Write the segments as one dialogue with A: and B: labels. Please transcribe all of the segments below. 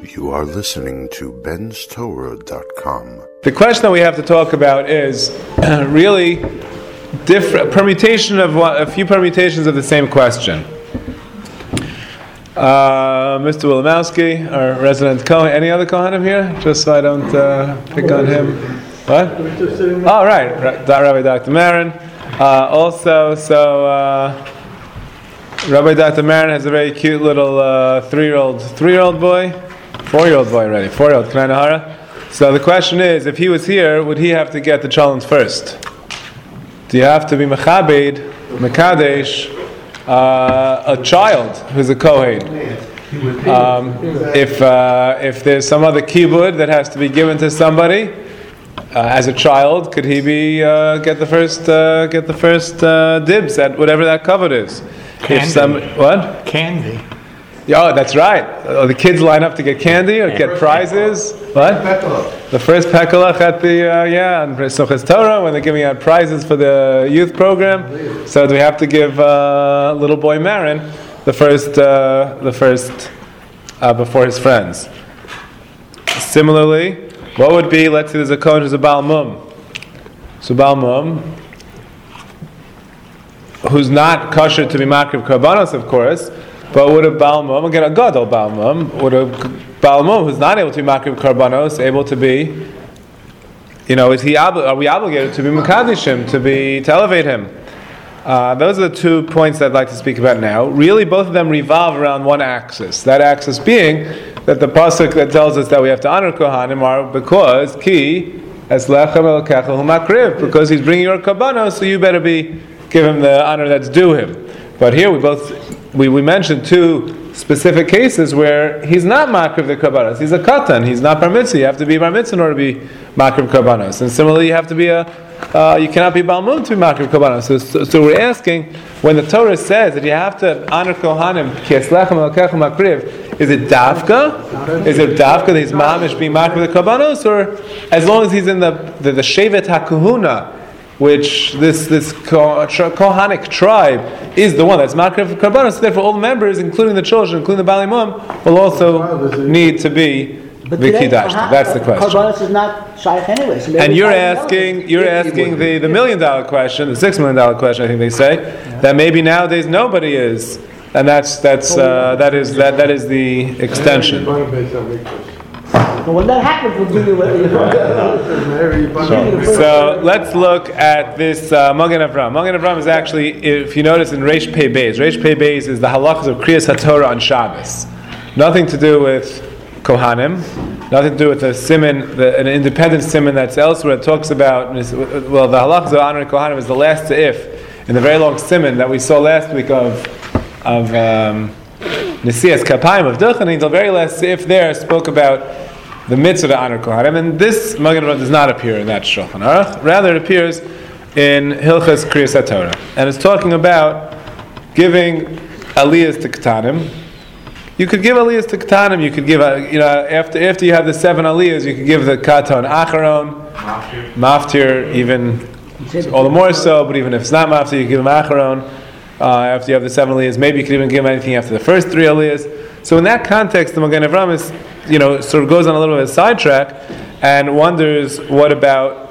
A: You are listening to benstorah.com.
B: The question that we have to talk about is really different permutation of a few permutations of the same question. Mr. Wilimowski, our resident Kohen. Any other Kohanim here? Just so I don't pick on him. What? Oh, right. Rabbi Dr. Marin. Rabbi Dr. Marin has a very cute little 4-year-old boy already, 4-year-old Kanai Nahara. So the question is, if he was here, would he have to get the chalons first? Do you have to be mekadesh, a child who's a kohen? If there's some other kibud that has to be given to somebody as a child, could he be get the first dibs at whatever that kavod is?
C: Candy.
B: Oh, that's right. The kids line up to get candy or get prizes. What? The first pekalach at the on Sukkot Torah when they're giving out prizes for the youth program. So do we have to give little boy Marin the first before his friends? Similarly, what would be? Let's say there's a kohen who's a Baal Mum. So Baal Mum, who's not kosher to be makriv karbanos, of course. But would a Baal Mum, again a gadol Baal Mum, would a Baal Mum who's not able to be makriv karbanos able to be, are we obligated to be mekadeshim, to elevate him? Those are the 2 points I'd like to speak about now. Really, both of them revolve around one axis. That axis being that the pasuk that tells us that we have to honor kohanim are because ki es lechem elkecha hu makriv, because he's bringing your karbanos, so you better give him the honor that's due him. But here we mentioned 2 specific cases where he's not makriv the karbanos. He's a katan. He's not bar mitzvah. You have to be bar mitzvah in order to be makriv karbanos. And similarly, you have to be you cannot be Baal Mum to be makriv karbanos. So we're asking, when the Torah says that you have to honor kohanim, ki es lechem elkecha makriv, is it dafka? Is it dafka that he's mamish being makriv the karbanos, or as long as he's in the shevet hakahuna, which this Kohanic tribe is the one that's makriv karbanos, so therefore all the members, including the children, including the Baalei Mum, will also need to be v'kidash. That's the question.
D: Karbanos is not shaykh anyway. So
B: and you're asking the $1 million question, the $6 million question, I think they say, that maybe nowadays nobody is, and that is the extension.
D: But when that happens, we'll give you what
B: So let's look at this Magen Avraham. Magen Avraham is actually, if you notice, in Reish Pei Beis. Reish Pei Beis is the halachas of Kriyas HaTorah on Shabbos. Nothing to do with Kohanim. Nothing to do with a siman, an independent siman that's elsewhere. It talks about, the halachas of honoring Kohanim is the last seif in the very long siman that we saw last week of Nesias Kapayim of Duchanin. The very last seif there spoke about the mitzvah to honor Kohanim, and this Magen Avraham does not appear in that Shulchan Aruch. Rather, it appears in Hilchas Kriyas HaTorah, and it's talking about giving aliyahs to Ketanim. You could give aliyahs to Ketanim. You could give, after you have the 7 aliyahs, you could give the Katan Acharon, Maftir, even all the more so. But even if it's not Maftir, you give him Acharon. After you have the 7 aliyahs, maybe you could even give him anything after the first 3 aliyahs. So in that context, the Magen Avraham is, sort of goes on a little bit of a sidetrack and wonders what about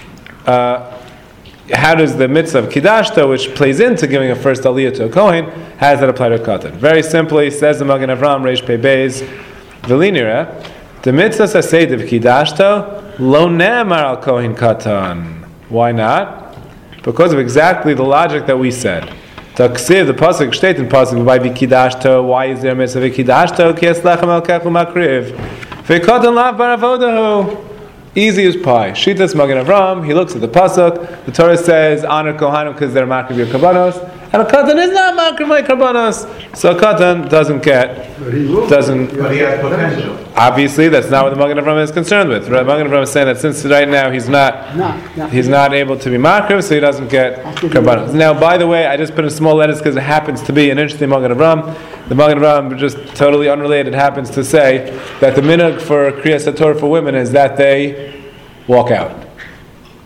B: how does the mitzvah of Kiddashta, which plays into giving a first aliyah to a Kohen, how does that apply to a Katan? Very simply, says the Magen Avraham, Reish Pei Beis, V'linira, the mitzvah sased of Kiddashta, lo ne'amar al Kohen Katan. Why not? Because of exactly the logic that we said. Taksiv, the pasuk steht in pasuk by v'kiddashto. Why is there a mitzvah v'kiddashto? Ki es lechem elkecha makriv. V'katan lav bar avodahu. Easy as pie. Shitas Magen Avraham. He looks at the pasuk. The Torah says honor kohanim because they're makriv your karbanos, and a katan is not makriv my karbanos. So a katan doesn't. But he has potential. Obviously, that's not what the Magen Avraham is concerned with. The Magen Avraham is saying that since right now he's not able to be makriv, so he doesn't get karbanos. Now, by the way, I just put in small letters because it happens to be an interesting Magen Avraham. The Magen Avraham, just totally unrelated, happens to say that the minhag for Kriyas HaTorah for women is that they walk out.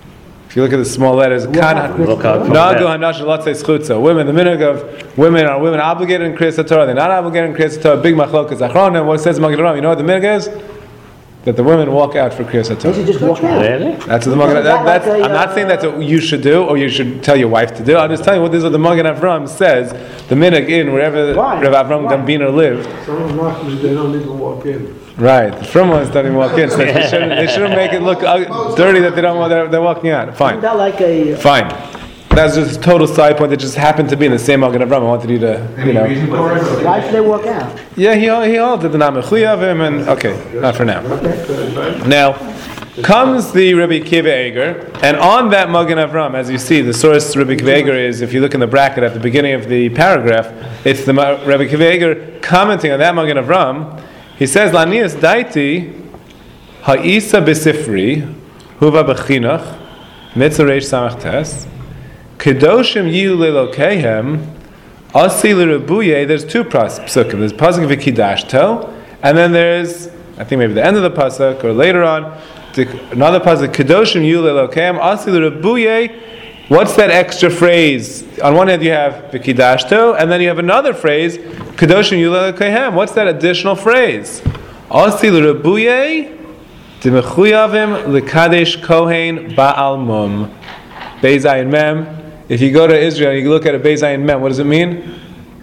B: If you look at the small letters,
C: Look out from
B: Nagu
C: there.
B: hanash lotzei schutza. Women, the minhag of women, are women obligated in Kriyas Torah? They're not obligated in Kriyas Torah. Big machlokas achronim. What says Magen Avraham? You know what the minhag is? That the women walk out for Kriyas
D: They should
B: Torah.
D: just walk out.
C: Really?
B: That's what the Magen. That's. I'm not saying that's what you should do or you should tell your wife to do. I'm just telling you what this is what the Magen Avraham says. The minhag in wherever
D: Why?
B: Rav Avram
D: Why?
B: Gambiner lived.
E: Some of Muslims, they don't even walk in.
B: Right, the from ones don't even walk in. So they shouldn't make it look dirty that they don't want. They're walking out. Fine.
D: Isn't that like a...
B: Fine. That's just a total side point that just happened to be in the same Magen Avraham. I wanted you to,
D: Why should they walk out?
B: Yeah, he all did the Namechuy of him, and okay, not for now. Now comes the Rabbi Akiva Eiger, and on that Magen Avraham, as you see, the source Rabbi Akiva Eiger is, if you look in the bracket at the beginning of the paragraph, it's the Rabbi Akiva Eiger commenting on that Magen Avraham. He says, "Lanias daiti ha'isa besifri huva b'chinuch mitzvah reish samach tes kedoshim yilu lelokehem asi l'rebuye." There's two psukim. There's pasuk v'kidashto, and then there's, I think maybe the end of the pasuk or later on, another pasuk kedoshim yilu lelokehem asi l'rebuye. What's that extra phrase? On one hand you have v'kidashto, and then you have another phrase, Kedoshim Yulei Lekehem. What's that additional phrase? Asi l'rebuye d'mechuyavim l'kadesh kohen ba'al mum. Beis Ayin Mem. If you go to Israel and you look at a Beis Ayin Mem, what does it mean?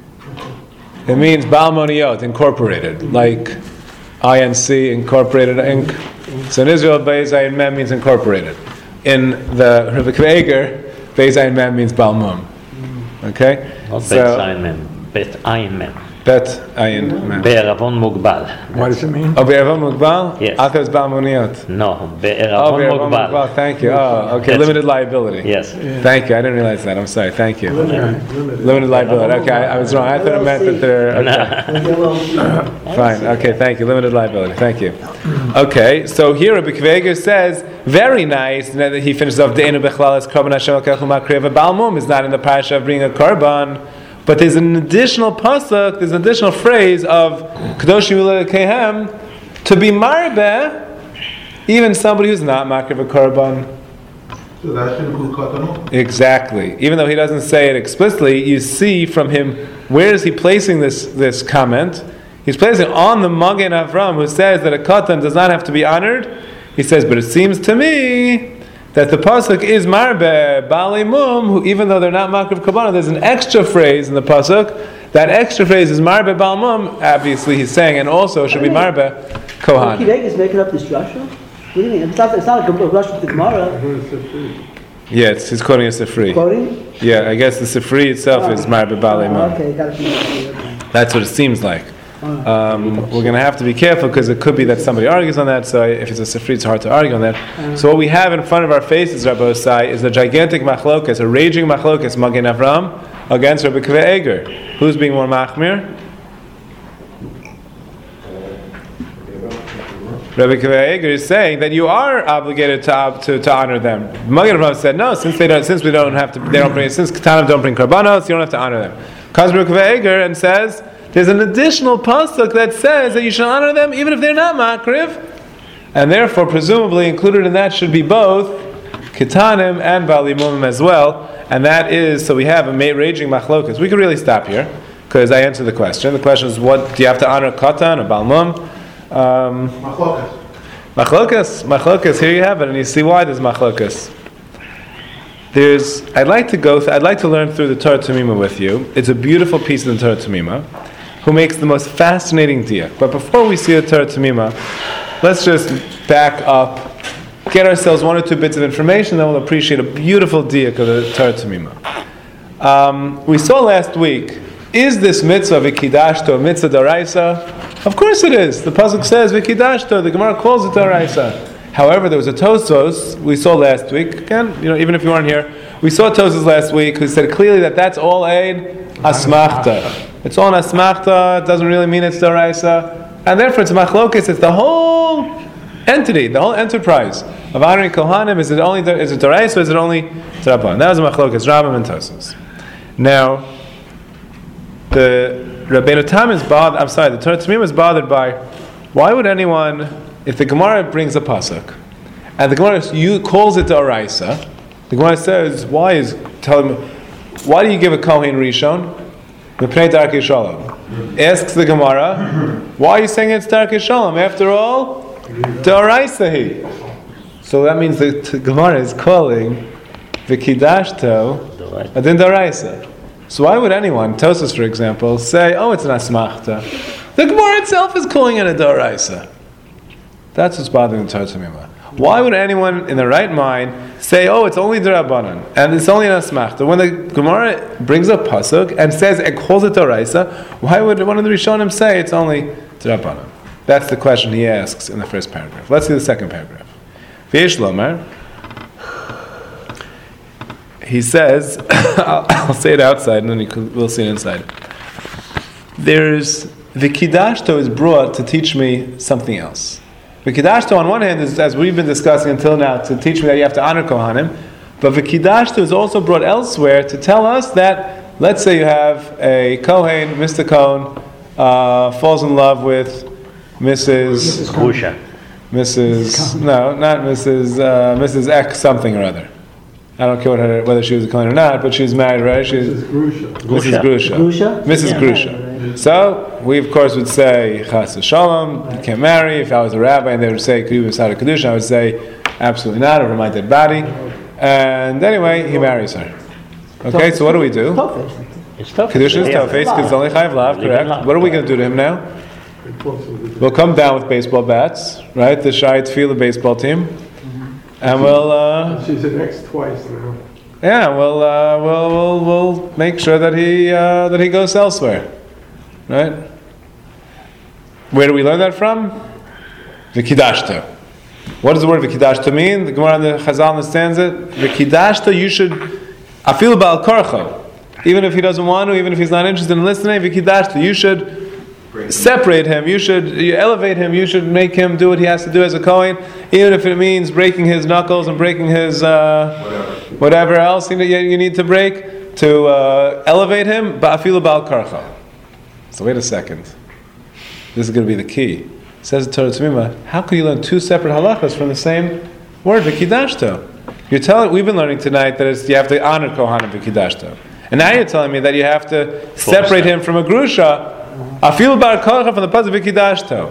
B: It means Ba'al Moniyot, incorporated, like INC, incorporated Inc. So in Israel, Beis Ayin Mem means incorporated. In the Rabbi Akiva Eiger, Beis Ayin Mem means Ba'al Mum. Okay?
C: Not Bet Ayin Mem. Bet Ayin Mem.
B: Bet Ayin Mem.
C: Be'eravon Mugbal.
E: What does it mean?
B: Oh, Be'eravon Mugbal?
C: Yes.
B: I thought it was Ba'al Moniyot.
C: No,
B: Oh,
C: Be'eravon
B: Be'eravon
C: Mugbal.
B: Mugbal, thank you. Oh, okay,
C: Yes.
B: limited liability.
C: Yes.
B: Thank you, I didn't realize that, I'm sorry, thank you. Limited liability, okay, I was wrong. I thought it meant that they're, okay. Fine, okay, thank you. Limited liability, thank you. Okay, so here Rabbi Akiva Eiger says, very nice, and then he finishes off, De'enu bechlalas korban Hashem al-kech u'makriv Ba'al Mum is not in the parasha of bringing a korban, but there's an additional pasuk, there's an additional phrase of Kedoshim Yulei Lekehem, to be marbeh, even somebody who's not makriv a korban.
E: So that should include Kataну?
B: Exactly. Even though he doesn't say it explicitly, you see from him, where is he placing this comment? He's placing it on the Magen Avraham, who says that a katan does not have to be honored. He says, but it seems to me that the pasuk is marbe bali mum, who even though they're not makriv kabbalah, there's an extra phrase in the pasuk. That extra phrase is marbe bal mum. Obviously, he's saying, and also should be marbe kohan.
D: Akiva Eiger is making up this drasha? What do you mean? It's not like a drasha to the Gemara.
B: Yeah, he's quoting a Sifri.
D: Quoting?
B: Yeah, I guess the Sifri itself is marbe bali mum.
D: Okay, got it.
B: That's what it seems like. We're going to have to be careful because it could be that somebody argues on that. So if it's a Sifri, it's hard to argue on that. So what we have in front of our faces, Rabbi Osai, is a gigantic machlokas, a raging machlokas, Magen Avraham, against Rabbi Akiva Eiger. Who's being more machmir? Rabbi Akiva Eiger is saying that you are obligated to honor them. Magen Avraham said no, since we don't have to, they don't bring, since Ketanim don't bring karbanos, you don't have to honor them. Comes Rabbi Akiva Eiger and says there's an additional pasuk that says that you should honor them even if they're not makriv, and therefore presumably included in that should be both Ketanim and Bali Mumim as well, and that is, so we have a raging machlokas. We could really stop here because I answered the question. The question is, what do you have to honor, Katan or Bal Mum? Machlokas. Here you have it, and you see why there's machlokas. I'd like to learn through the Torah Tamima with you. It's a beautiful piece of the Torah Tamima, who makes the most fascinating diak. But before we see the Torah Tamima, let's just back up, get ourselves one or two bits of information, then we'll appreciate a beautiful diak of the Torah Tamima. We saw last week, is this mitzvah v'kidashto a mitzvah d'oraisa? Of course it is. The pasuk says v'kidashto. The Gemara calls it d'oraisa. However, there was a Tosfos we saw last week. Again, even if you weren't here, we saw Tosfos last week who said clearly that that's all aid asmachta. It's all an asmachta. It doesn't really mean it's d'oraisa, and therefore it's machlokes. It's the whole entity, the whole enterprise of honoring kohanim. Is it d'oraisa? Or is it only d'rabban? That was a machlokes, Rambam and Tosfos. Now, the Rabbeinu Tam is bothered. I'm sorry, the Torah Tamim is bothered by why would anyone, if the Gemara brings a pasuk and the Gemara calls it d'oraisa, The Gemara says, why do you give a Kohen Rishon? Mepnei Darkei Shalom. Asks the Gemara, why are you saying it's Darkei Shalom? After all, D'oraisa he. So that means the Gemara is calling V'kidashto a din D'oraisa. So why would anyone, Tosas for example, say, oh, it's an asmachta? The Gemara itself is calling it a D'oraisa. That's what's bothering the Torah Tamima. Why would anyone in the right mind say, oh, it's only D'Rabbanan, and it's only an asmachta? When the Gemara brings up pasuk and says it calls it D'oraisa, why would one of the Rishonim say it's only D'Rabbanan? That's the question he asks in the first paragraph. Let's see the second paragraph. V'yesh lomar. He says, I'll say it outside and then we'll see it inside. The Kidashto is brought to teach me something else. The Kidashto on one hand is, as we've been discussing until now, to teach me that you have to honor Kohanim, but the Kidashto is also brought elsewhere to tell us that, let's say you have a Kohen, Mr. Cohen, falls in love with Mrs.
C: Grusha.
B: Mrs. X something or other. I don't care whether she was a Kohen or not, but she's married, right? She's
E: Grusha.
B: Mrs. Grusha. Mrs. Grusha. So we of course would say Chas v'Shalom, you can't marry. If I was a rabbi and they would say Kedusha Sada Kedusha, I would say absolutely not, over my dead body. And anyway, he marries her. Okay, so what do we do?
C: It's tough.
B: Kedusha is Tofes because it's only Chayav Lav, correct? What are we going to do to him now? We'll come down with baseball bats, right? The Shai Tefillah baseball team. And we'll.
E: She's an ex twice now.
B: Yeah, we'll make sure that he goes elsewhere, right? Where do we learn that from? V'kidashto. What does the word v'kidashto mean? The Gemara and the Chazal understands it. V'kidashto, you should afil ba'al korcho, even if he doesn't want to, even if he's not interested in listening. V'kidashto, you should separate him. You elevate him. You should make him do what he has to do as a Kohen, even if it means breaking his knuckles and breaking his whatever else you need to break to elevate him. Ba'afilu ba'al karcha. So wait a second. This is going to be the key. Says the Torah Tzimima, how can you learn two separate halachas from the same word, v'kidashto? We've been learning tonight that you have to honor Kohanim v'kidashto, and now you're telling me that you have to separate him from a grusha. Afil bar korcha from the pasuk v'kidashto.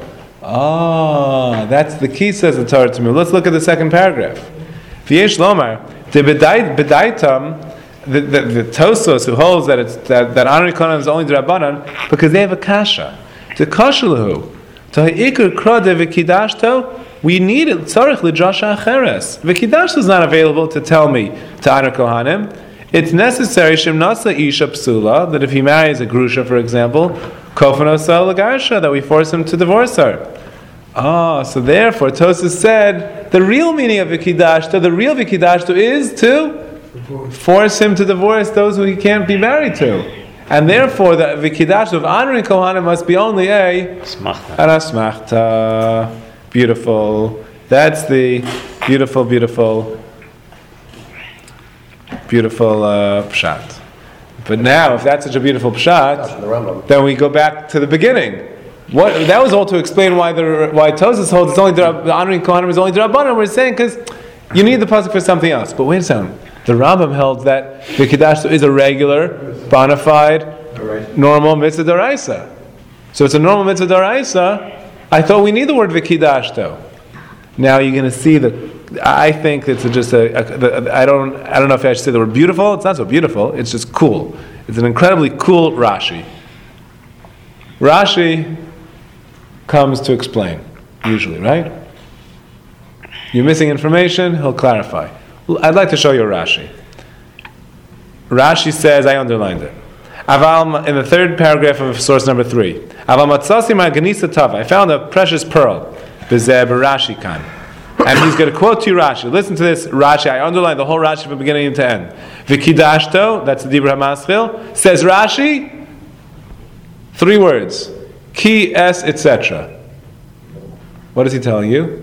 B: That's the key, says the Torah to me. Let's look at the second paragraph. V'yesh lomar the bedaitam, the Tosos who holds that it's that honoring Kohanim is only D'Rabbanan because they have a kasha. The kasha lahu to ha'ikar krode v'kidashto. We need it. Tzarich l'drasha acheres. V'kidashto is not available to tell me to honor Kohanim. It's necessary shemnasa isha psula, that if he marries a grusha, for example, kofanosa l'garsha, that we force him to divorce her. So therefore Tosas said the real meaning of v'kidashto, the real v'kidashto is to force him to divorce those who he can't be married to, and therefore the v'kidashto of honoring Kohanim must be only an asmachta. Beautiful. That's the beautiful pshat. But now, if that's such a beautiful pshat, then we go back to the beginning. That was all to explain why Tosas holds it's only the honoring Kohanim is only D'Rabbanan. We're saying because you need the pasuk for something else. But wait a second. The Rambam held that the Kidashto is a regular, bona fide, normal mitzvah d'oraisa. So it's a normal mitzvah d'oraisa. I thought we need the word v'kidashto. Now you're going to see that. I think it's just I don't know if I should say the word beautiful. It's not so beautiful. It's just cool. It's an incredibly cool Rashi. Rashi comes to explain, usually, right? You're missing information, he'll clarify. I'd like to show you a Rashi. Rashi says, I underlined it. Aval, in the third paragraph of source number 3. Aval matzasi ma'ganisa tava. I found a precious pearl. B'zeh b'Rashi kan. And he's going to quote to you Rashi. Listen to this Rashi. I underlined the whole Rashi from beginning to end. V'kidashto, that's the Dibra HaMaschil, says Rashi, 3 words. Ki, es, etc. What is he telling you?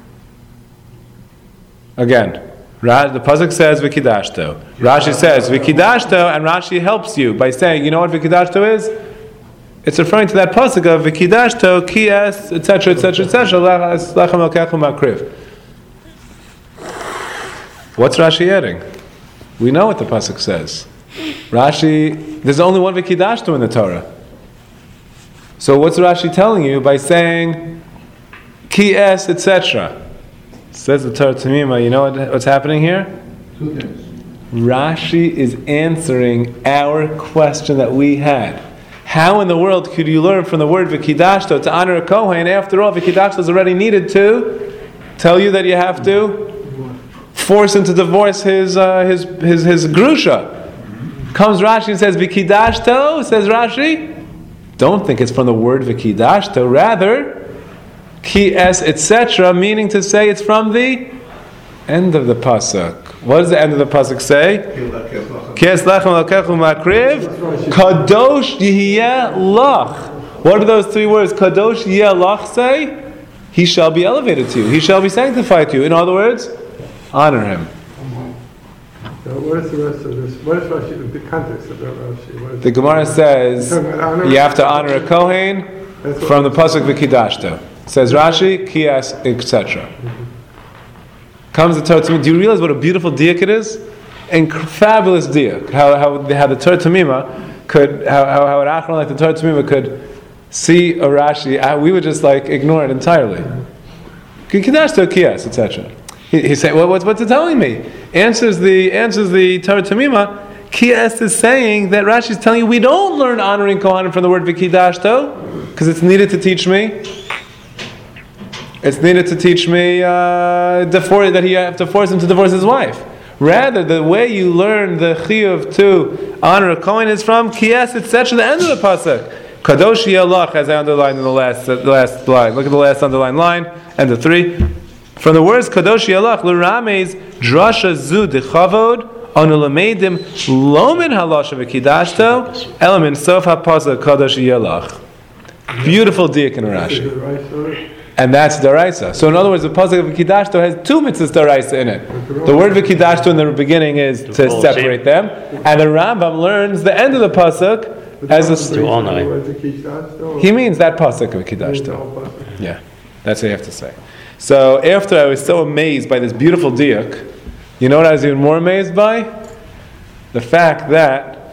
B: Again, the pasuk says v'kidashto. Rashi says v'kidashto, and Rashi helps you by saying, you know what v'kidashto is? It's referring to that pasuk of v'kidashto, ki es, etc., etc., etc. Lachem elkechu makriv. What's Rashi adding? We know what the pasuk says. Rashi, there's only one v'kidashto in the Torah. So what's Rashi telling you by saying ki es, etc.? Says the Torah Tamima. You know what's happening here?
E: Two things.
B: Rashi is answering our question that we had. How in the world could you learn from the word v'kidashto to honor a kohen? After all, v'kidashto is already needed to tell you that you have to force him to divorce his grusha. Comes Rashi and says v'kidashto. Says Rashi, don't think it's from the word v'kidashto. Rather, ki es etc. Meaning to say it's from the end of the pasuk. What does the end of the pasuk say? Ki es lechem l'kechu makriv kadosh yihiyeh lach. What do those three words kadosh yihiyeh lach say? He shall be elevated to you. He shall be sanctified to you. In other words, honor him.
E: So what is the rest of this? What is Rashi, the context of that Rashi? What is
B: The Gemara says you have to honor a kohen from the pasuk v'kidashto. Says Rashi, kias, etc. Comes the Torah Tamima. Do you realize what a beautiful diak it is? Fabulous diak. How the Torah Tamima could, how an Achron like the Torah Tamima could see a Rashi. We would just like ignore it entirely. Kidashto, kias, etc. He's saying, well, what's it telling me? Answers the Torah Tamima. Kias is saying that Rashi is telling you we don't learn honoring Kohanim from the word v'kidashto because it's needed to teach me. It's needed to teach me that he have to force him to divorce his wife. Rather, the way you learn the chiyuv to honor a kohen is from kias etc. The end of the pasuk. Kadosh yalach, as I underlined in the last line. Look at the last underlined line and the 3. From the words Kadosh Yalach, l'rameis drasha zu dechavod anu lameidim lomin halasha v'kidashto element sof ha'pasuk Kadosh Yalach. Beautiful diak in Rashi, and that's daraisa. So in other words, the pasuk of v'kidashto has 2 mitzvahs daraisa in it. The word v'kidashto in the beginning is to separate them, and the Rambam learns the end of the pasuk as a
C: honor him.
B: He means that pasuk of v'kidashto. Yeah, that's what you have to say. So after I was so amazed by this beautiful diak, you know what I was even more amazed by? The fact that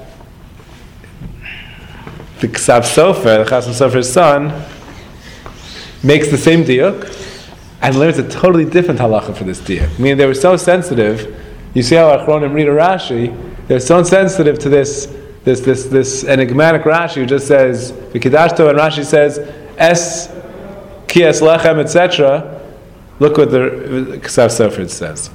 B: the Ksav Sofer, the Chasam Sofer's son, makes the same diak and learns a totally different halacha for this diak. I mean, they were so sensitive. You see how Achronim read a Rashi? They're so sensitive to this enigmatic Rashi who just says v'kidashto, and Rashi says es ki es lechem, etc. Look what the Ksav Sofer says.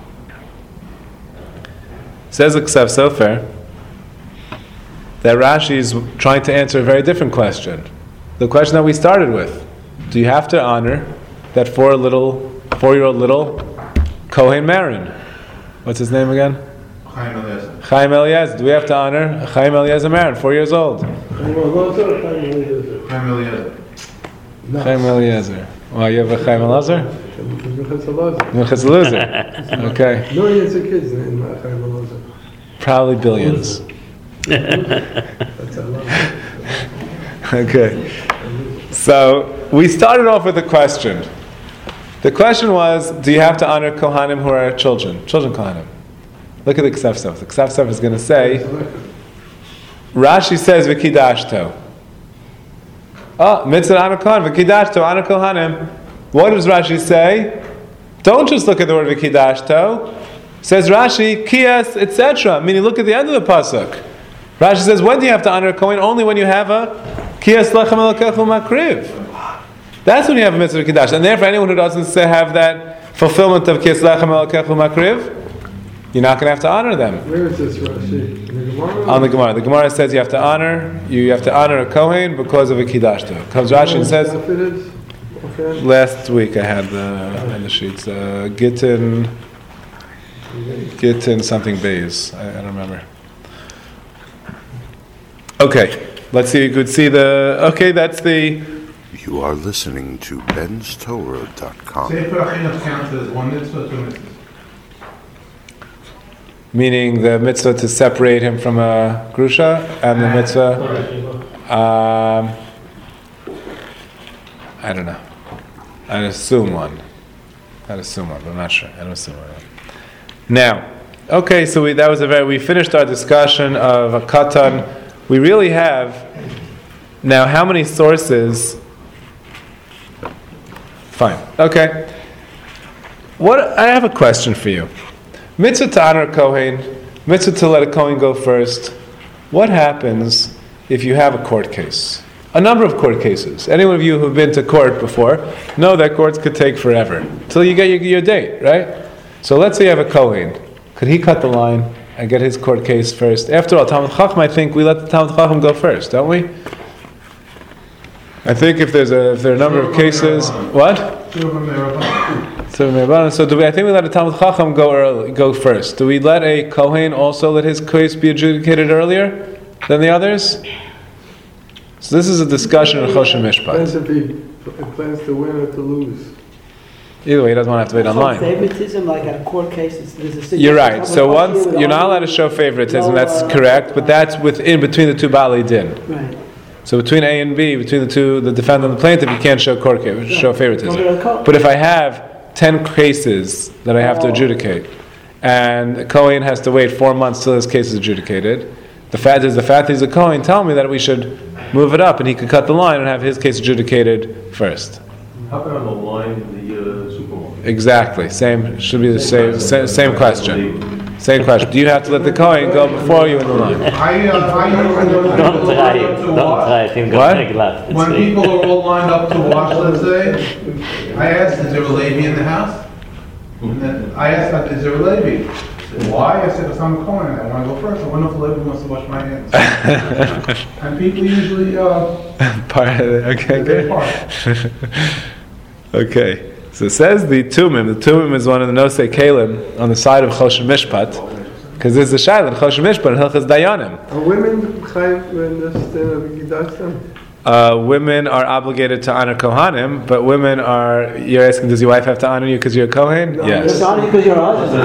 B: Says the Ksav Sofer that Rashi is trying to answer a very different question. The question that we started with. Do you have to honor that 4-year-old little Kohen Marin? What's his name again?
E: Chaim Eliezer.
B: Chaim Eliezer. Do we have to honor Chaim Eliezer Marin, 4 years old?
E: Chaim Eliezer.
B: Chaim Eliezer. Well, you have a Chaim Eliezer? Minchas Eliezer. Okay.
E: Millions of kids named Chaim Eliezer.
B: Probably billions.
E: That's a lot.
B: Okay. So we started off with a question. The question was, do you have to honor Kohanim who are children Kohanim? Look at the Ksav Sofer. The Ksav Sofer is going to say, Rashi says v'kidashto. Oh, mitzvah honor Kohanim, v'kidashto, honor Kohanim. What does Rashi say? Don't just look at the word v'kidashto. Says Rashi, kias, etc. Meaning look at the end of the pasuk. Rashi says, when do you have to honor a Kohen? Only when you have a kias lechem elokechu makriv. That's when you have a mitzvah kiddush. And therefore, anyone who doesn't have that fulfillment of kias lechem elokechu makriv, you're not going to have to honor them.
E: Where is this Rashi? In the Gemara?
B: On the Gemara. The Gemara says you have to honor a Kohen because of a kiddushto. Comes Rashi and says,
E: Okay.
B: last week I had the sheets. Gittin something bays. I don't remember. Okay, let's see. You could see that's the.
A: You are listening to benstorah.com.
E: Sefer Achinuch counts as 1 mitzvah or 2 mitzvahs?
B: Meaning the mitzvah to separate him from a grusha, and the mitzvah. I don't know. I'd assume one, but I'm not sure. I don't assume one. Now, Okay, so we finished our discussion of a katan. We really have now how many sources? Fine. Okay. I have a question for you. Mitzvah to honor a Kohen, mitzvah to let a Kohen go first. What happens if you have a court case? A number of court cases. Any one of you who've been to court before know that courts could take forever until you get your date, right? So let's say you have a Kohen. Could he cut the line and get his court case first? After all, Talmud Chacham, I think we let the Talmud Chacham go first, don't we? I think if there are a number of cases, what? So I think we let the Talmud Chacham go first. Do we let a Kohen also let his case be adjudicated earlier than the others? So this is a discussion in Choshen Mishpat.
E: Depends if he plans to win or to lose.
B: Either way, he doesn't want to have to wait online.
D: Favoritism, like at a court case, there's a
B: You're right. So once you're not allowed to show favoritism, that's correct. But that's between the two Baalei Din.
D: Right.
B: So between A and B, between the two, the defendant and the plaintiff, you can't show show favoritism. But if I have 10 cases that I have to adjudicate, and the Kohen has to wait 4 months till his case is adjudicated, the fact he's a Kohen telling me that we should move it up, and he could cut the line and have his case adjudicated first.
F: How about on the line in the supermarket?
B: Exactly. Should be the same question. Same question. Do you have to let the Kohen go before you in the line?
G: Don't try.
B: What?
G: When people are all lined up to wash, let's say, I asked, is there a Levi in the house? And then I asked, is there a Levi? Why? I said, because I'm a Kohen, I want to go first. I wonder if the Levi wants to wash my hands. And people usually
B: part of it. Okay, good. Okay. So it says the Tumim. The Tumim is one of the Nosei Kalim on the side of Choshen Mishpat, because there's a Shaila in Choshen Mishpat and Hilchas Dayanim.
E: Are women chayiv in this din of Gidashtam?
B: Women are obligated to honor Kohanim, but you're asking, does your wife have to honor you because you're a Kohen? Yes.
D: It's only because you're husband.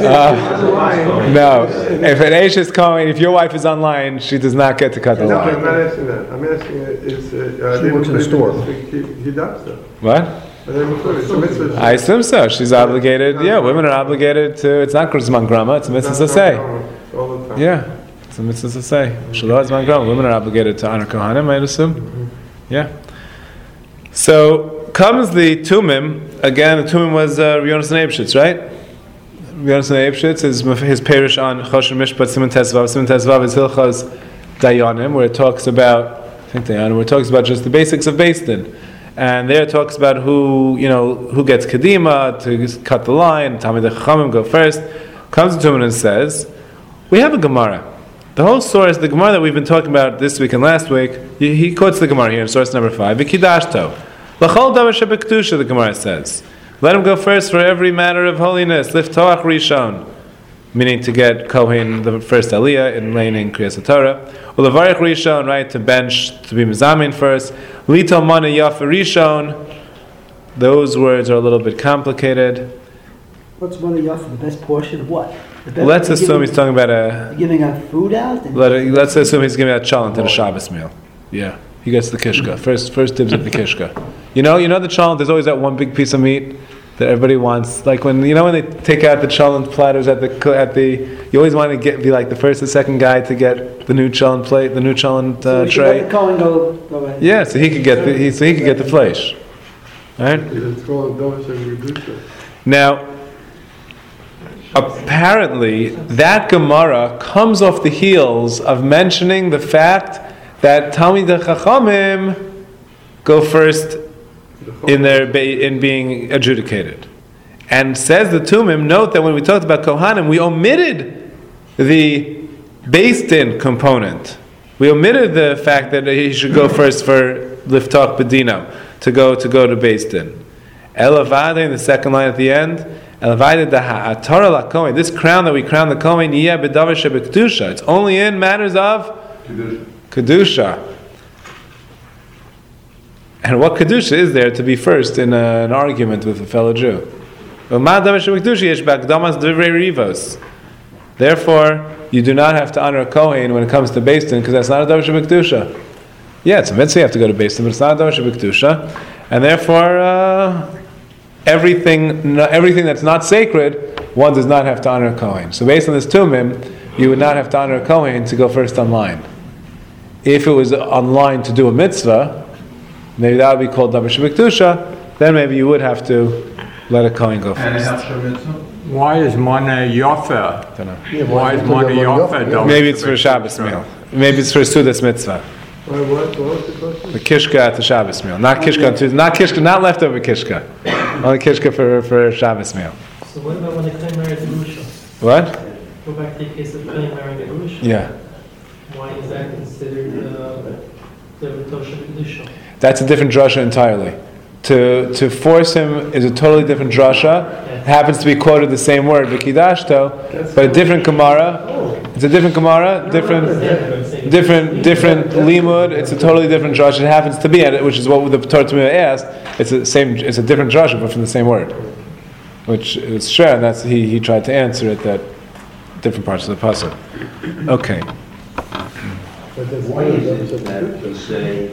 B: No. If an Aish is Kohen, if your wife is online, she does not get to cut the
E: No,
B: line.
E: I'm not asking that. I'm asking is
C: She works in the store.
B: What? I assume so. She's obligated. Yeah, women are obligated to. It's not Zman Grama. It's a mitzvah say.
E: All the time.
B: Yeah, it's a mitzvah say. Shalom Zman Grama. Women are obligated to honor Kohanim, I'd assume. Yeah. So comes the Tumim. Again, the Tumim was Yonasan Eibshitz, right? Yonasan Eibshitz is his parish on Choshen Mishpat Siman Tesvav. Siman Tesvav is Hilchas Dayanim, where it talks about where it talks about just the basics of Beis Din. And there it talks about who gets Kedima to cut the line, Talmidei Chachamim go first. Comes to him and says, we have a Gemara. The whole source, the Gemara that we've been talking about this week and last week, he quotes the Gemara here in source number 5. V'kidashto. L'chol davar shebekdusha, the Gemara says. Let him go first for every matter of holiness. Liftoach rishon. Meaning to get Kohen the first Aliyah in laying Kriyas HaTorah. Ulevarich Rishon, right, to bench, to be Mizamin first. Lito Mana Yafa Rishon. Those words are a little bit complicated.
D: What's one of the best portion of what?
B: Let's assume he's talking about
D: giving out food out?
B: Let's assume he's giving out chalent at a Shabbos meal. Yeah, he gets the kishka. First dibs at the kishka. You know the chalent, there's always that one big piece of meat that everybody wants, like when they take out the chalent platters at the you always want to be like the first and second guy to get the new chalent plate, the new chalent tray.
D: Let the Kohen go ahead.
B: Yeah, so he could get the flesh. Right?
E: It's called davar shebekdusha.
B: Now, apparently, that Gemara comes off the heels of mentioning the fact that Talmidei Chachamim go first in being adjudicated, and says the Tumim. Note that when we talked about Kohanim, we omitted the Beis Din component. We omitted the fact that he should go first for Liftach Bedino to go to Beis Din. Elavade in the second line at the end. Elavade da ha'atara la Kohen. This crown that we crown the Kohen, yeh bedavar shebekdusha. It's only in matters of kedusha. And what Kedusha is there to be first in an argument with a fellow Jew? Therefore, you do not have to honor a Kohen when it comes to Beis Din, because that's not a Davar Shebekdusha. Yeah, it's a mitzvah, you have to go to Beis Din, but it's not a Davar Shebekdusha. And therefore, everything that's not sacred one does not have to honor a Kohen. So based on this tumim, you would not have to honor a Kohen to go first online. If it was online to do a mitzvah, maybe that would be called Davar Shebekdusha, then maybe you would have to let a Kohen go
G: And it
B: first.
G: helps for mitzvah?
C: Why is Mana Yofa?
B: Don't know.
C: Why is Mana Yofa?
B: Maybe it's for a Shabbos meal. Maybe it's for a Sudas mitzvah.
E: What was the question?
B: The kishka at the Shabbos meal. Not kishka on Tuesday. Not kishka, not leftover kishka. Only kishka for a Shabbos meal.
H: So what about when the Kohen married the Grusha?
B: What?
H: Go back to the case of Kohen marrying the Grusha.
B: Yeah.
H: Why is that considered the Tosha Kedusha?
B: That's a different drasha entirely. To force him is a totally different drasha. It happens to be quoted the same word, v'kidashto, but a different Gemara. It's a different Gemara, different limud. It's a totally different drasha. It happens to be, which is what the Torah Tamima asked. It's a different drasha, but from the same word, which is sure, and that's he tried to answer it that different parts of the pasuk. Okay.
F: Why is it that we say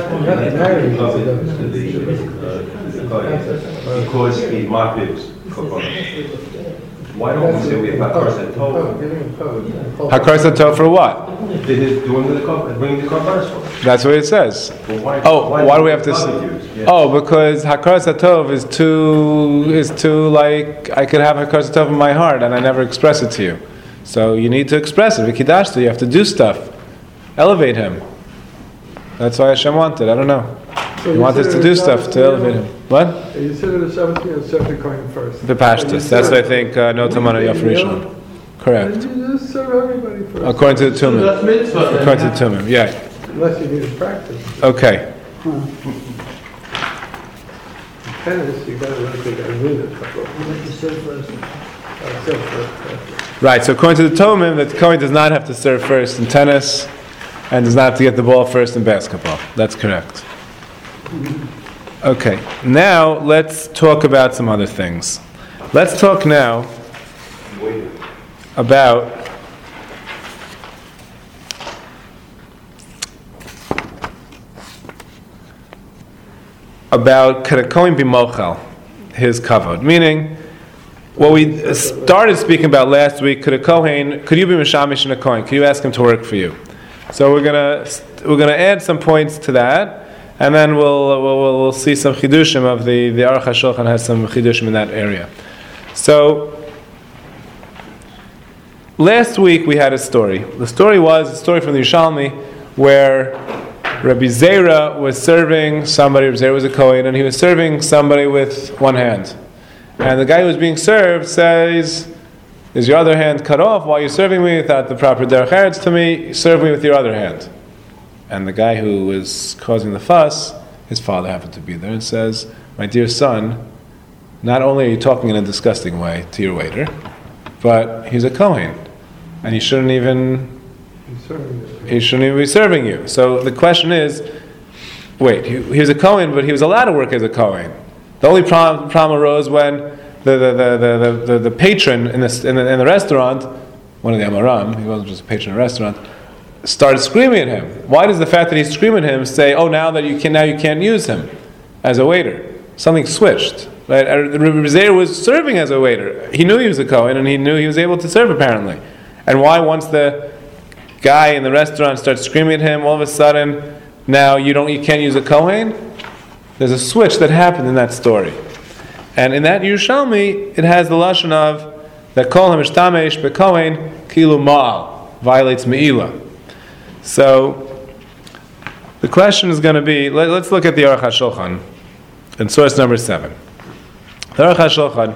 F: because he markets kokonos? Why don't we say we have Hakar Satov?
B: Hakar Satov for what?
F: Bring the kokonos for.
B: That's what it says.
F: Well,
B: why do we have to? Oh, because Hakar Satov is too like I could have Hakar Satov in my heart and I never express it to you. So you need to express it. V'kidashto, you have to do stuff. Elevate him. That's why Hashem wanted. I don't know. He wanted us to do stuff to elevate him. What?
E: You said it was 17 and 70 coin first.
B: The Pashtus. That's what I think. No Tamana Yafrishon. Correct.
E: You just serve everybody first.
B: According to the Tumim.
G: That's mitzvah.
B: According to the Tumim. Yeah.
E: Unless you need to practice.
B: Okay.
E: Tennis, you gotta really think I need a couple.
B: Right. So according to the Tumim, the Kohen does not have to serve first in tennis, and does not have to get the ball first in basketball. That's correct. Okay. Now let's talk about some other things. Let's talk now about could a Kohen be mochel his kavod? Meaning, what we started speaking about last week, could you be mishamish in a Kohen? Could you ask him to work for you? So we're gonna add some points to that, and then we'll see some chidushim of the Aruch HaShulchan has some chidushim in that area. So last week we had a story. The story was a story from the Yerushalmi where Rabbi Zera was serving somebody. Rabbi Zera was a Kohen, and he was serving somebody with one hand. And the guy who was being served says, "Is your other hand cut off while you're serving me without the proper derech eretz to me? Serve me with your other hand." And the guy who was causing the fuss, his father happened to be there, and says, "My dear son, not only are you talking in a disgusting way to your waiter, but he's a Kohen, and he shouldn't even be serving you." So the question is, wait, he was a Kohen, but he was allowed to work as a Kohen. The only problem arose when the patron in the restaurant, one of the Amaram, he wasn't just a patron in a restaurant, started screaming at him. Why does the fact that he's screaming at him say, "Oh, now you can't use him as a waiter"? Something switched. Right? Rabbi Zera was serving as a waiter. He knew he was a Kohen, and he knew he was able to serve apparently. And why, once the guy in the restaurant starts screaming at him, all of a sudden now you can't use a Kohen? There's a switch that happened in that story. And in that Yerushalmi, it has the lashon of that kol hamishtamesh bekohen kilu ma'al, violates me'ilah. So the question is going to be, let's look at the Aruch HaShulchan in source number 7. The Aruch HaShulchan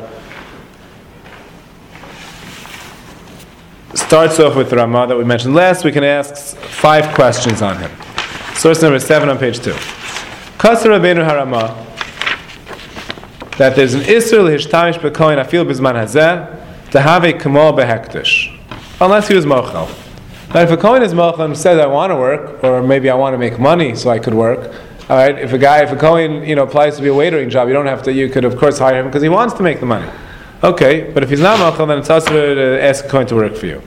B: starts off with Ramah that we mentioned last week and asks 5 questions on him. Source number 7 on page 2. Kasser Rabbeinu Harama, that there's an Isser l'hishtamish b'kohen afil b'zman hazeh to have a kamal behektish, unless he was mochel. Now, if a Kohen is mochel and says, "I want to work," or maybe I want to make money so I could work, all right. If a Kohen, applies to be a waitering job, you could of course hire him because he wants to make the money. Okay, but if he's not mochel, then it's also to ask a Kohen to work for you.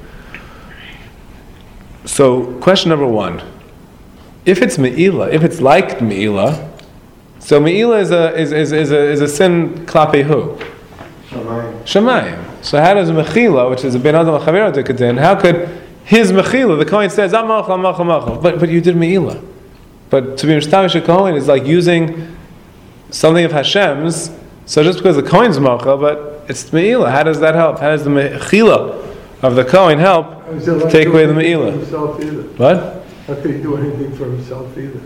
B: So, question number 1. If it's me'ilah, if it's like me'ilah, so me'ilah is a sin klape hu? Shamayim. So how does mechila, which is a ben adam l'chavero dikatin, how could his mechila, the Kohen says, I'm machal, but you did meila. But to be mishtavish a Kohen is like using something of Hashem's, so just because the Kohen's machal, but it's meila. How does that help? How does the mechila of the Kohen help take away the meila? What?
E: How could he do anything for himself either?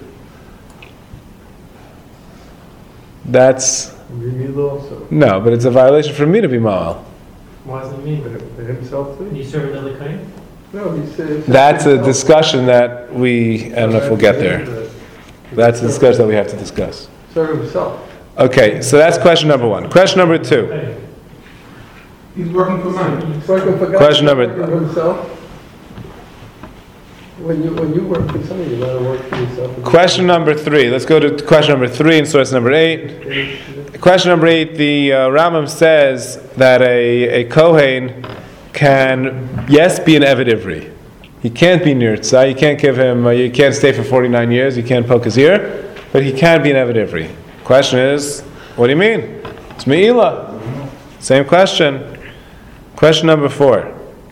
B: That's...
E: Remila also.
B: No, but it's a violation for me to be ma'al.
H: Why does it mean?
E: For himself too?
H: Can you serve another kind?
E: No, he says...
B: That's a discussion that I don't know if we'll get there. That's a discussion that we have to discuss.
E: Serve himself.
B: Okay, so that's question number one. Question number two.
H: Hey,
G: He's working for money.
E: Working for God,
B: Question number-
E: working for himself. When you work for somebody, you gotta work for yourself.
B: Question number three. Let's go to question number three in source number 8. Question number 8, the Rambam says that a Kohen can, yes, be an Eved Ivri. He can't be Nirtza, you can't give him, you can't stay for 49 years, you can't poke his ear, but he can be an Eved Ivri. Question is, what do you mean? It's Me'ila. Same question. Question number 4.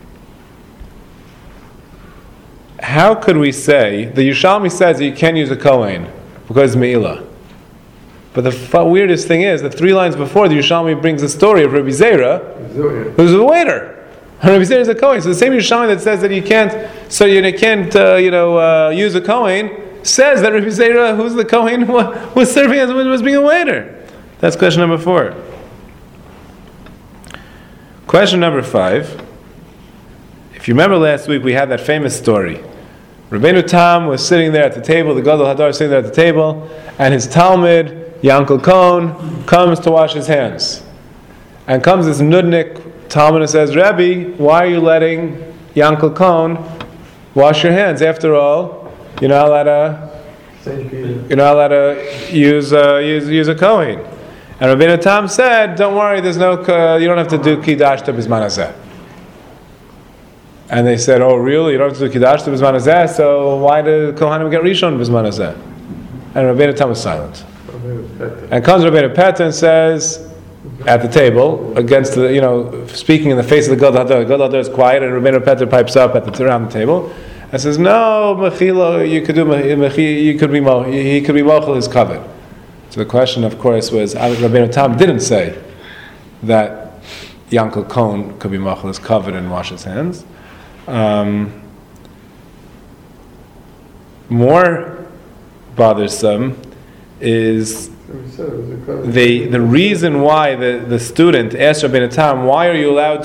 B: How could we say, the Yerushalmi says that you can't use a Kohen because it's Me'ila. But the weirdest thing is, the 3 lines before, the Yerushalmi brings the story of Rabbi Zera, who's a waiter. And Rabbi Zera is a Kohen. So the same Yerushalmi that says that you can't, use a Kohen, says that Rabbi Zera, who's the Kohen, was serving as was being a waiter. That's question number 4. Question number 5. If you remember last week, we had that famous story. Rabbeinu Tam was sitting there at the table, the Gadol Hadar was sitting there at the table, and his Talmud, Yankel Cohen, comes to wash his hands. And comes this Nudnik Talmud and says, Rebbe, why are you letting Yankel Cohen wash your hands? After all, you're not allowed to use a Kohen. And Rabbeinu Tam said, don't worry, there's no, you don't have to do Kiddush to Bizman Hazeh. And they said, oh really, you don't have to do Kiddush to Bizman Hazeh, so why did Kohanim get Rishon Bizman Hazeh? And Rabbeinu Tam was silent. And comes Rabbeinu Peta and says, at the table, against the, speaking in the face of the Gadol Hadar. The Gadol Hadar is quiet, and Rabbeinu Peta pipes up around the table and says, no, Mechila, he could be Mochel his covet. So the question, of course, was, Rabbeinu Tam didn't say that Yankel Cohen could be Mochel his covet and wash his hands. More bothersome is the reason why the student asked Rabbeinu Tam, why are you allowed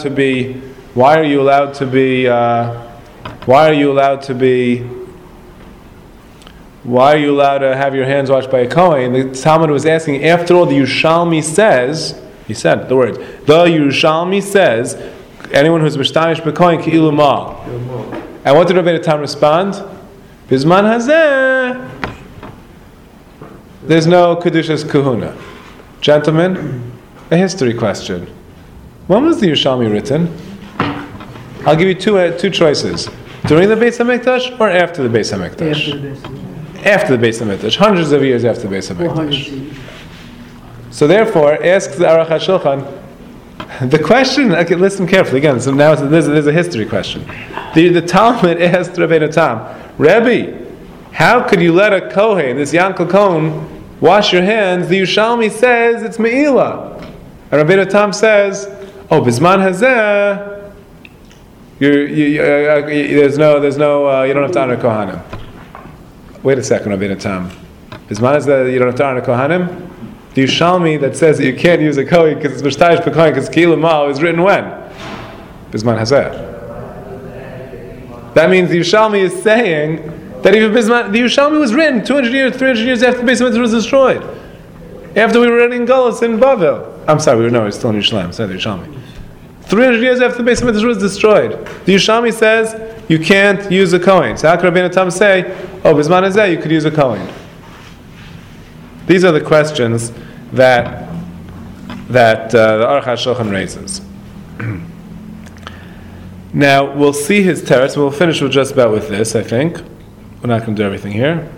B: to have your hands washed by a Kohen? The Talmud was asking, after all, the Yerushalmi says, he said the words, the Yerushalmi says, anyone who's mishtamish b'kohen ki'ilu ma. And what did Rabbeinu Tam respond? Bizman hazeh, there's no kedushas kahuna. Gentlemen, a history question. When was the Yerushalmi written? I'll give you two choices: during the Beis Hamikdash or after the Beis Hamikdash. After the Beis Hamikdash, hundreds of years after the Beis Hamikdash. So therefore, ask the Aruch HaShulchan. The question, okay, listen carefully again. So now there's a history question. The Talmud asked Rabbeinu Tam, Rebbe, how could you let a Kohen, this Yankel Cohen, wash your hands? The Yerushalmi says it's Me'ila. And Rabbeinu Tam says, oh, Bizman Hazeh, there's no, you don't have to honor Kohanim. Wait a second, Rabbeinu Tam. Bizman Hazeh, you don't have to honor Kohanim? The Yerushalmi that says that you can't use a Kohen because it's Mishtayish B'Kohen because Ki'ilu Ma'al is written when? Bizman Hazeh. That means the Yerushalmi is saying that even the Yerushalmi was written 200 years, 300 years after the Beis Hamikdash was destroyed. After we were writing Golos in Bavel. I'm sorry, we were still in Yerushalayim, sorry, the Yerushalmi. 300 years after the Beis Hamikdash was destroyed. The Yerushalmi says you can't use a Kohen. So how could Rabbeinu Tam say, oh, Bizman Hazeh, you could use a Kohen? These are the questions that the Aruch HaShulchan raises. Now, we'll see his teretz, and we'll finish with just about with this, I think. We're not going to do everything here.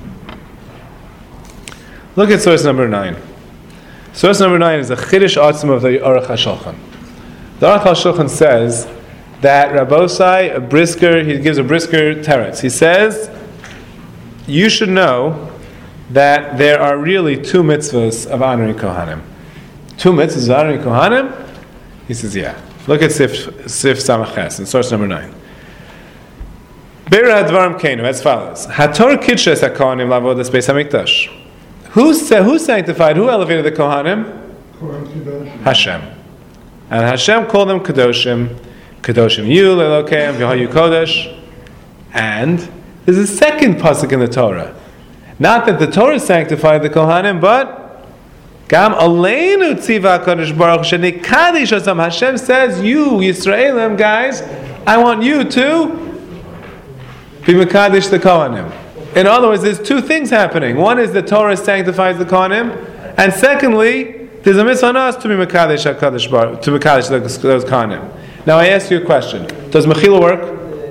B: Look at source number 9. Source number 9 is a Chiddush Atzim of the Aruch HaShulchan. The Aruch HaShulchan says that Rabbosai, he gives a brisker teretz. He says, you should know that there are really two mitzvahs of honoring Kohanim. Two mitzvahs of honoring Kohanim? He says, yeah. Look at Sif Samachas in source number 9. Be'er hadvarim keinu, as follows. Hator kidshes HaKohanim lavodas Beis HaMikdash. Who sanctified, who elevated the Kohanim? Hashem. And Hashem called them Kadoshim. Kadoshim yu lelokeim v'hayu kodesh. And there's a second pasuk in the Torah. Not that the Torah sanctified the Kohanim, but Gam aleinu tziva HaKadosh Baruch shenikadish osam. Hashem says, you Yisraelim guys, I want you to be mekadesh the Kohanim. In other words, there's two things happening. One is the Torah sanctifies the Kohanim, and secondly, there's a mitzvah on us to be mekadesh HaKadosh Baruch, to mekadesh those Kohanim. Now I ask you a question: does mechila work?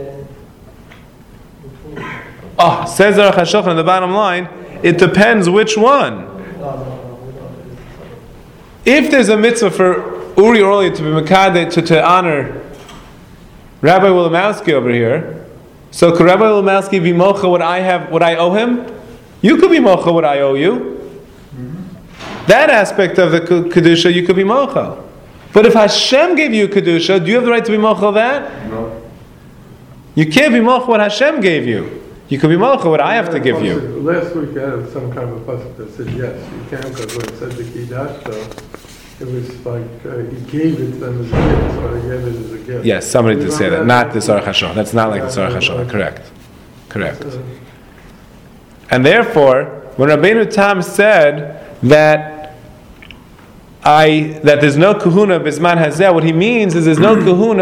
B: Says the Aruch HaShulchan on the bottom line, it depends which one. If there's a mitzvah for Uri Orli to be mekadesh to honor Rabbi Wilimowski over here, so could Rabbi Wilimowski be mocha what I owe him? You could be mocha what I owe you. That aspect of the kedusha you could be mocha. But if Hashem gave you kedusha, do you have the right to be mocha that?
E: No.
B: You can't be mocha what Hashem gave you. You could be mocha what I have to give you.
E: Last week I had some kind of a pasuk that said yes, you can, because when it said the Kiddush, it was like he gave it to them as a gift, so they gave it as a gift.
B: Yes, somebody did say that. Not the Aruch HaShulchan. That's not like the Aruch HaShulchan. Correct. And therefore, when Rabbeinu Tam said that there's no kahuna bisman hazeh, what he means is there's no kahuna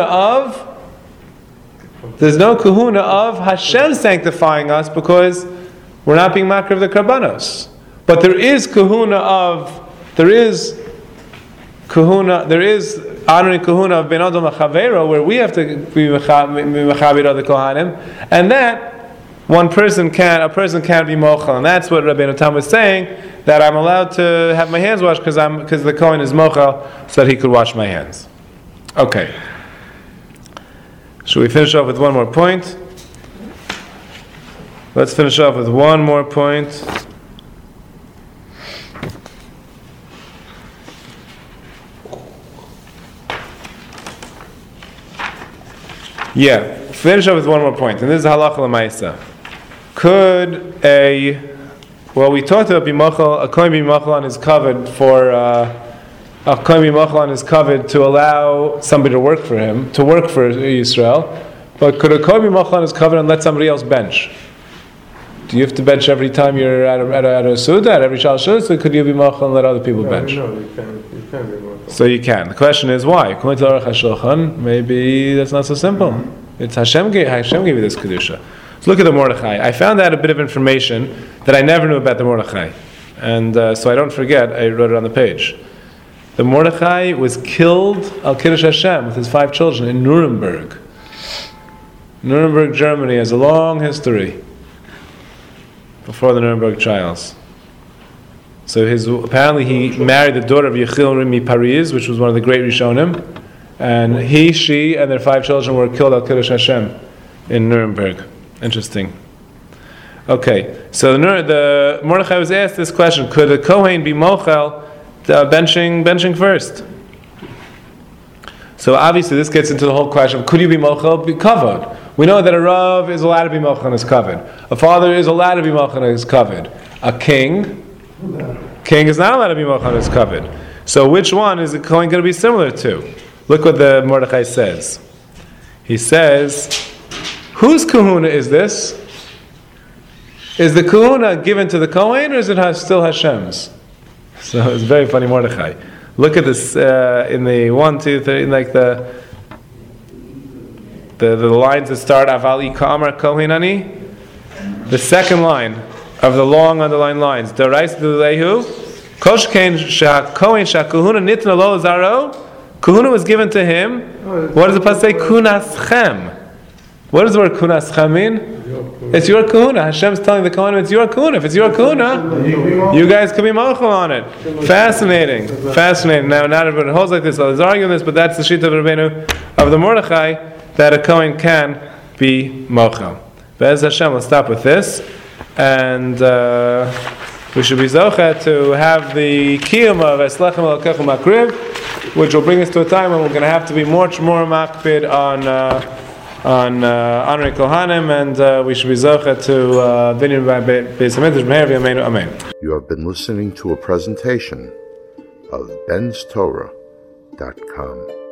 B: of Hashem sanctifying us because we're not being makriv the karbanos. But there is honoring kahuna of ben adam machavero, where we have to be mechabit other kohanim, and that a person can't be mochel, and that's what Rabbeinu Tam was saying, that I'm allowed to have my hands washed because the kohen is mochel, so that he could wash my hands. Okay. Should we finish off with one more point? Let's finish off with one more point. Yeah, finish up with one more point, and this is halacha l'maisa. Could we talked about bimachal, a kohen bimachal is covered for a kohen bimachal is covered to allow somebody to work for him, to work for Yisrael. But could a kohen bimachal is covered and let somebody else bench? Do you have to bench every time you're at a suda, at every shal shul? So could you be machal and let other people bench?
E: No, you can be machal.
B: So you can. The question is why? According to Aruch HaShulchan, maybe that's not so simple. It's Hashem gave you this kedusha. So look at the Mordechai. I found out a bit of information that I never knew about the Mordechai, and so I don't forget. I wrote it on the page. The Mordechai was killed al Kiddush Hashem with his 5 children in Nuremberg. Nuremberg, Germany has a long history before the Nuremberg trials. So apparently he married the daughter of Yechiel Rimi Pariz, which was one of the great Rishonim, and she, and their 5 children were killed al Kiddush Hashem in Nuremberg. Interesting. Okay, so the Mordechai was asked this question: could a Kohen be mochel benching first? So obviously this gets into the whole question of could you be mochel be covered? We know that a Rav is allowed to be mochel and is covered. A father is allowed to be mochel and is covered. A king is not allowed to be mochel and is covered. So which one is the Kohen going to be similar to? Look what the Mordechai says. He says, whose kahuna is this? Is the kahuna given to the Kohen or is it still Hashem's? So it's very funny, Mordechai. Look at this in the 1, 2, 3, like the lines that start Avali Kamar Kohenani. The second line of the long underlined lines. Darais Dulehu Koshkein Shah Kohen Shah Kahuna Nitna Lo Zaro. Kahuna was given to him. What does the pasuk say? Kunaschem. What does the word kunaschem mean? It's your kahuna. Hashem's telling the Kohanim it's your kahuna. If it's your kahuna, you guys can be mochel on it. Fascinating. Fascinating. Now, not everyone holds like this. There's arguing this, but that's the shita of Rabbeinu of the Mordechai that a Kohen can be mochel. Be'ez Hashem, let's stop with this. And we should be zochet to have the kiyum of Eslechem Elokechem Makriv, which will bring us to a time when we're going to have to be much more makpid on honoring Kohanim, and we should be zochet to Binyan Beis Hamidrash Meher V'Yameinu Amen.
A: You have been listening to a presentation of benstorah.com.